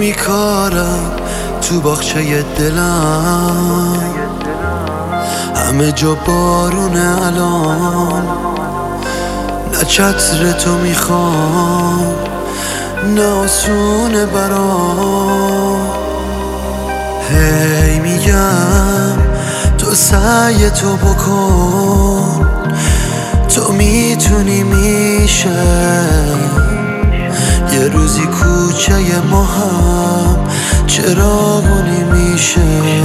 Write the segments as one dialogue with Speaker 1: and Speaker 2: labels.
Speaker 1: میکارم تو باغچه دلم، همه جا بارونه الان. نه چتر تو میخوام نه آسونه برام. هی میگم تو سعی تو بکن، تو میتونی میشه. یه روزی کوچه ما هم چراغونی میشه،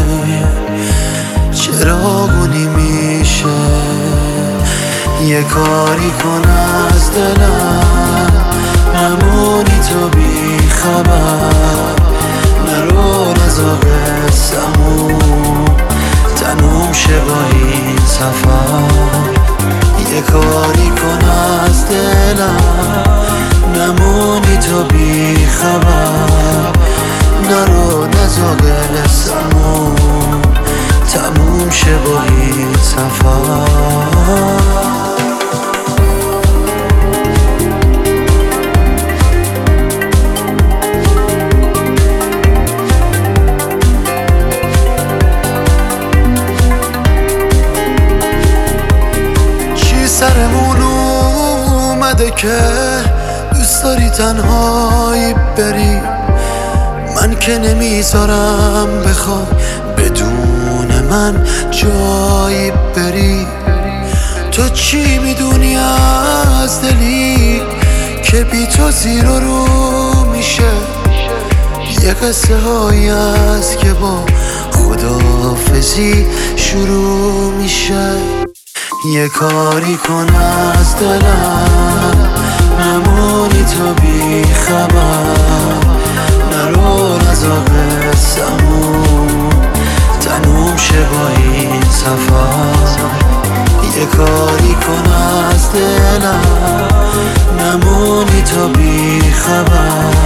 Speaker 1: چراغونی میشه. یه کاری کن از دلم نمونی تو بی خبر، نرو رضا قصه‌مون تموم شه با این سفر. یه کاری کن از دلم نمونی تو بی خبر، نرو رضا قصه‌مون تموم شه با این سفر. سرمون اومده که دوست داری تنهایی بری، من که نمیذارم بخوای بدون من جایی بری. تو چی میدونی از دلی که بی تو زیر و رو میشه؟ یه قصه هایی هست که با خداحافظی شروع میشه. یه کاری کن از دلم نمونی تو بی خبر، نرو رضا قصه‌مون تموم شه با این سفر. یه کاری کن از دلم نمونی تو بی خبر،